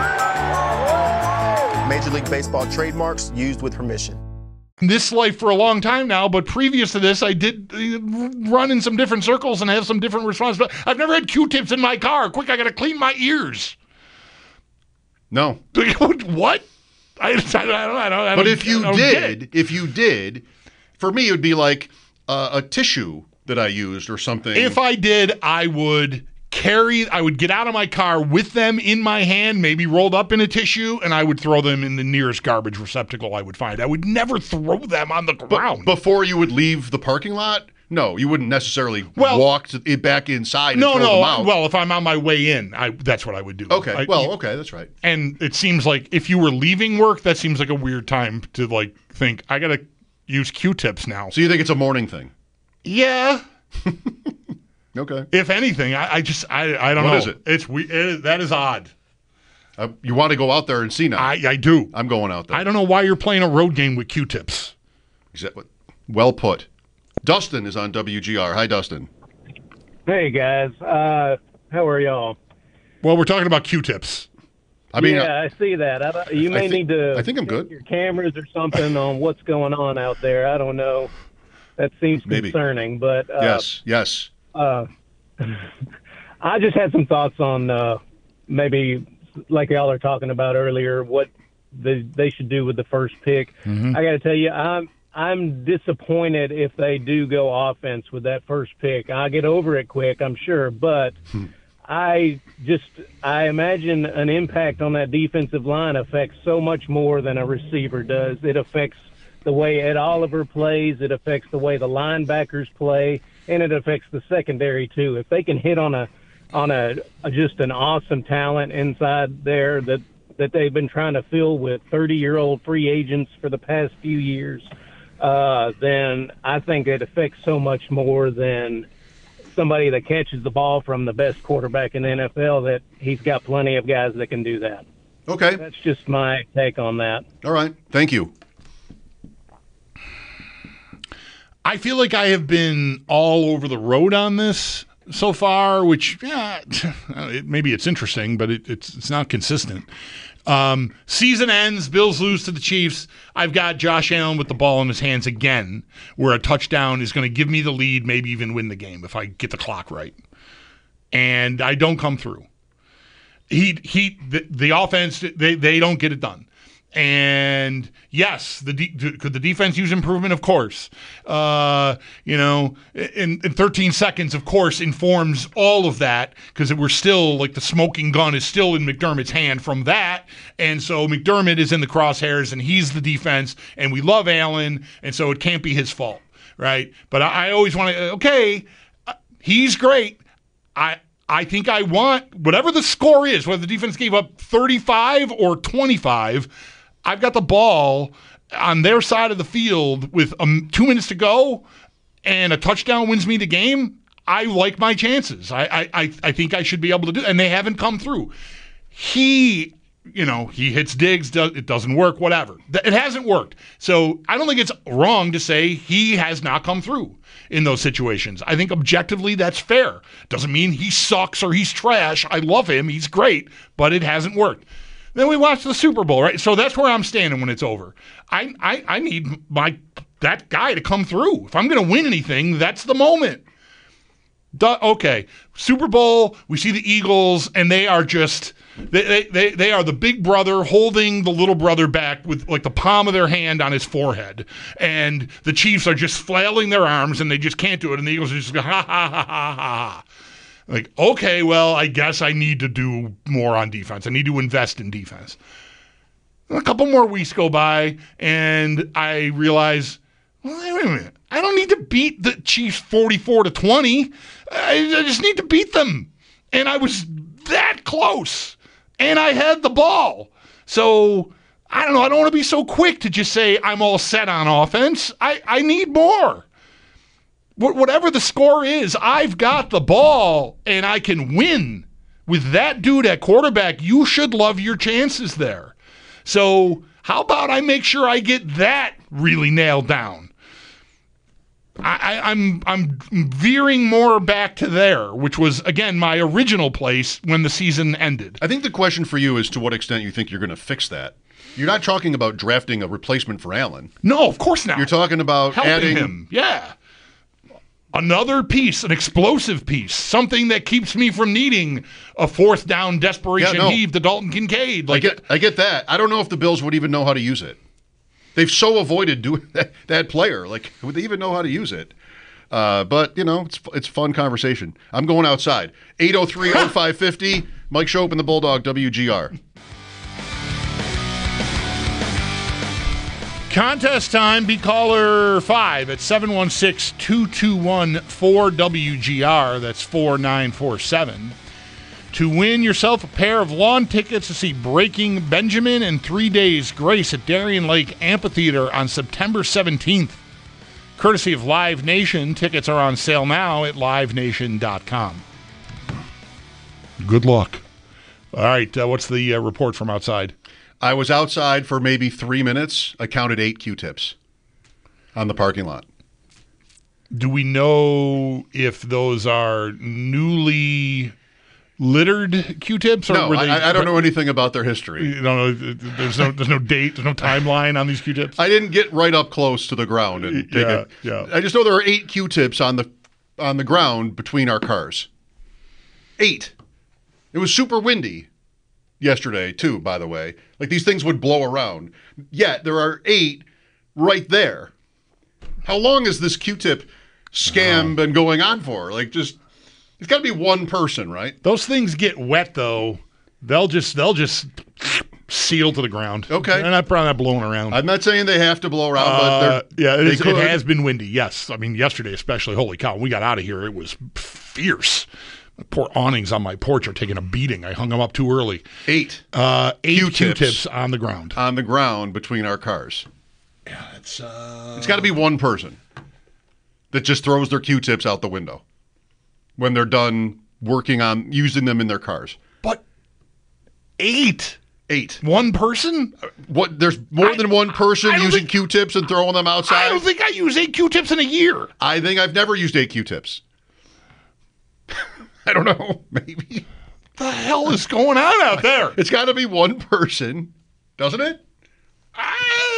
Major League Baseball trademarks used with permission. This life for a long time now, but previous to this, I did run in some different circles and have some different responsibilities. I've never had Q-tips in my car. Quick, I got to clean my ears. No. What? I, I don't, I don't, I don't, but if you I don't did, if you did, for me, it would be like uh, a tissue that I used or something. If I did, I would carry, I would get out of my car with them in my hand, maybe rolled up in a tissue, and I would throw them in the nearest garbage receptacle I would find. I would never throw them on the ground. But before you would leave the parking lot? No, you wouldn't necessarily well, walk to, it back inside and no, throw no, them out. Well, if I'm on my way in, I, that's what I would do. Okay, I, well, okay, that's right. And it seems like if you were leaving work, that seems like a weird time to like think, I got to use Q-tips now. So you think it's a morning thing? Yeah. Okay. If anything, I, I just I, I don't what know. What is it? It's we. It, that is odd. Uh, you want to go out there and see now? I, I do. I'm going out there. I don't know why you're playing a road game with Q-tips. Exactly. Well put. Dustin is on W G R. Hi, Dustin. Hey guys. Uh, how are y'all? Well, we're talking about Q-tips. I mean, yeah, I, I see that. I, you may I think, need to. I think I'm good. Your cameras or something on what's going on out there. I don't know. That seems Maybe. concerning, but uh, yes, yes. Uh, I just had some thoughts on uh, maybe, like y'all are talking about earlier, what the, they should do with the first pick. Mm-hmm. I got to tell you, I'm I'm disappointed if they do go offense with that first pick. I'll get over it quick, I'm sure, but I just I imagine an impact on that defensive line affects so much more than a receiver does. It affects the way Ed Oliver plays. It affects the way the linebackers play. And it affects the secondary too. If they can hit on a, on a, a just an awesome talent inside there that that they've been trying to fill with thirty-year-old free agents for the past few years, uh, then I think it affects so much more than somebody that catches the ball from the best quarterback in the N F L. That he's got plenty of guys that can do that. Okay, that's just my take on that. All right, thank you. I feel like I have been all over the road on this so far, which yeah, it, maybe it's interesting, but it, it's it's not consistent. Um, season ends, Bills lose to the Chiefs. I've got Josh Allen with the ball in his hands again, where a touchdown is going to give me the lead, maybe even win the game if I get the clock right. And I don't come through. He he, the, the offense they they don't get it done. And yes, the de- could the defense use improvement? Of course. Uh, you know, in, in thirteen seconds, of course, informs all of that because we're still like the smoking gun is still in McDermott's hand from that. And so McDermott is in the crosshairs and he's the defense and we love Allen. And so it can't be his fault. Right. But I, I always want to, okay, he's great. I, I think I want whatever the score is, whether the defense gave up thirty-five or twenty-five, I've got the ball on their side of the field with um, two minutes to go and a touchdown wins me the game. I like my chances. I, I, I think I should be able to do it. And they haven't come through. He, you know, he hits Diggs. Does, it doesn't work, whatever. It hasn't worked. So I don't think it's wrong to say he has not come through in those situations. I think objectively that's fair. Doesn't mean he sucks or he's trash. I love him. He's great. But it hasn't worked. Then we watch the Super Bowl, right? So that's where I'm standing when it's over. I I, I need my that guy to come through. If I'm going to win anything, that's the moment. Duh, okay, Super Bowl, we see the Eagles, and they are just they, they they they are the big brother holding the little brother back with like the palm of their hand on his forehead, and the Chiefs are just flailing their arms, and they just can't do it, and the Eagles are just go ha ha ha ha ha ha. Like, okay, well, I guess I need to do more on defense. I need to invest in defense. A couple more weeks go by, and I realize, well, wait a minute. I don't need to beat the Chiefs forty-four to twenty. I, I just need to beat them. And I was that close. And I had the ball. So, I don't know. I don't want to be so quick to just say I'm all set on offense. I, I need more. Whatever the score is, I've got the ball and I can win. With that dude at quarterback, you should love your chances there. So how about I make sure I get that really nailed down? I, I, I'm I'm veering more back to there, which was, again, my original place when the season ended. I think the question for you is to what extent you think you're going to fix that. You're not talking about drafting a replacement for Allen. No, of course not. You're talking about helping adding him. Yeah. Another piece, an explosive piece, something that keeps me from needing a fourth down desperation yeah, no. heave to Dalton Kincaid. Like I get, I get that. I don't know if the Bills would even know how to use it. They've so avoided doing that, that player. Like, would they even know how to use it? Uh, but, you know, it's it's fun conversation. I'm going outside. eight oh three oh five fifty, Mike Schopp and the Bulldog, W G R. Contest time, be caller five at seven one six, two two one, four W G R. That's four nine four seven. To win yourself a pair of lawn tickets to see Breaking Benjamin and Three Days Grace at Darien Lake Amphitheater on September seventeenth. Courtesy of Live Nation. Tickets are on sale now at live nation dot com. Good luck. All right, uh, what's the uh, report from outside? I was outside for maybe three minutes. I counted eight Q-tips on the parking lot. Do we know if those are newly littered Q-tips? Or no, were they, I, I don't know anything about their history. You don't know. There's no, there's no date. There's no timeline on these Q-tips. I didn't get right up close to the ground and take yeah, it. Yeah. I just know there are eight Q-tips on the on the ground between our cars. Eight. It was super windy yesterday too, by the way. Like, these things would blow around. Yet there are eight right there. How long has this Q-tip scam oh. been going on for? Like, just it's got to be one person, right? Those things get wet though. They'll just they'll just seal to the ground. Okay, they're not probably not blowing around. I'm not saying they have to blow around, uh, but they're, yeah, it, they is, could. It has been windy. Yes, I mean yesterday especially. Holy cow! When we got out of here, it was fierce. The poor awnings on my porch are taking a beating. I hung them up too early. Eight. Uh, eight Q-tips, Q-tips on the ground. On the ground between our cars. Yeah, it's uh... it's got to be one person that just throws their Q-tips out the window when they're done working on using them in their cars. But eight. Eight. One person? What? There's more I, than one person using think, Q-tips and throwing them outside? I don't think I use eight Q-tips in a year. I think I've never used eight Q-tips. I don't know. Maybe. What the hell is going on out there? It's got to be one person, doesn't it? Uh,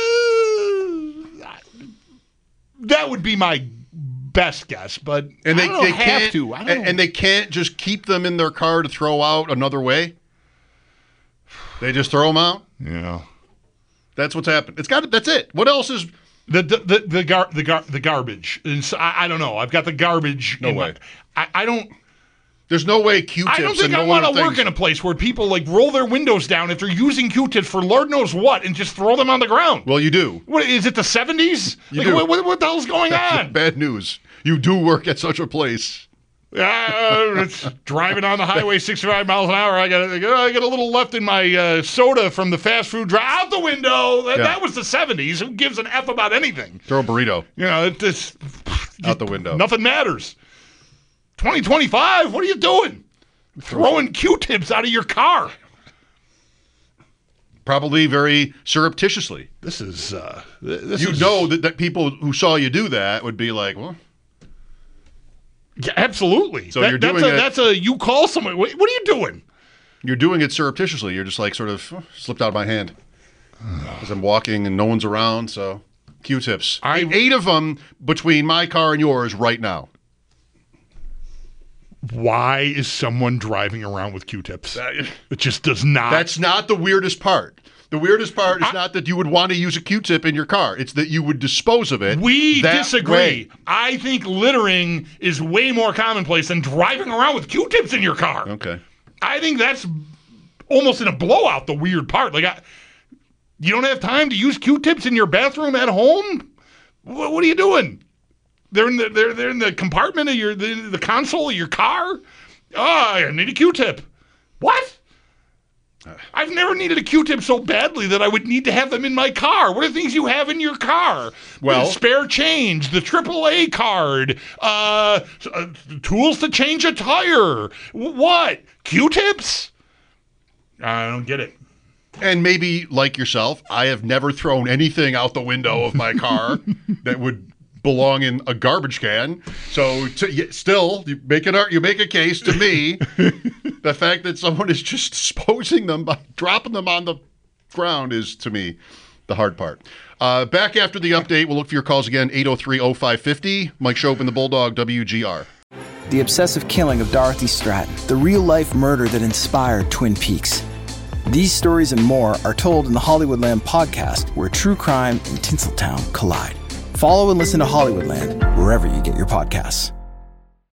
that would be my best guess, but and they, I don't they have can't, to. I don't and, and they can't just keep them in their car to throw out another way? They just throw them out? Yeah. That's what's happened. It's got. That's it. What else is the the the the, gar, the, gar, the garbage? And so, I, I don't know. I've got the garbage. No in way. My, I, I don't. There's no way Q-tips. I don't think and I no want to other work things- in a place where people like roll their windows down if they're using Q-tips for Lord knows what and just throw them on the ground. Well, you do. What is it? The seventies? You like, do. What, what, what the hell's going on? Bad news. You do work at such a place. Uh, it's driving on the highway sixty-five miles an hour. I got I got a little left in my uh, soda from the fast food drive out the window. That, Yeah. that was the seventies. Who gives an F about anything? Throw a burrito. You know, it just out the window. Nothing matters. twenty twenty-five. What are you doing? Throwing Q-tips out of your car. Probably very surreptitiously. This is. Uh, this you is, know that, that people who saw you do that would be like, well. Yeah, absolutely. So That- you're that's doing a, it. That's a. You call someone. What, what are you doing? You're doing it surreptitiously. You're just like sort of oh, slipped out of my hand as I'm walking and no one's around. So Q-tips. I eight of them between my car and yours right now. Why is someone driving around with Q-tips? It just does not. That's not the weirdest part. The weirdest part is I, not that you would want to use a Q-tip in your car. It's that you would dispose of it. We that disagree. way. I think littering is way more commonplace than driving around with Q-tips in your car. Okay. I think that's almost in a blowout the weird part. Like, I, you don't have time to use Q-tips in your bathroom at home? What, what are you doing? They're in the they're they're in the compartment of your the, the console of your car. Oh, I need a Q-tip. What? I've never needed a Q-tip so badly that I would need to have them in my car. What are things you have in your car? Well, the spare change, the triple A card, uh, uh, tools to change a tire. What? Q-tips? I don't get it. And maybe, like yourself, I have never thrown anything out the window of my car that would belong in a garbage can. So to, still, you make an art, you make a case to me. The fact that someone is just disposing them by dropping them on the ground is, to me, the hard part. Uh, back after the update, we'll look for your calls again, eight oh three oh five five oh. Mike Shope and the Bulldog, W G R. The obsessive killing of Dorothy Stratton, the real-life murder that inspired Twin Peaks. These stories and more are told in the Hollywoodland podcast, where true crime and Tinseltown collide. Follow and listen to Hollywoodland wherever you get your podcasts.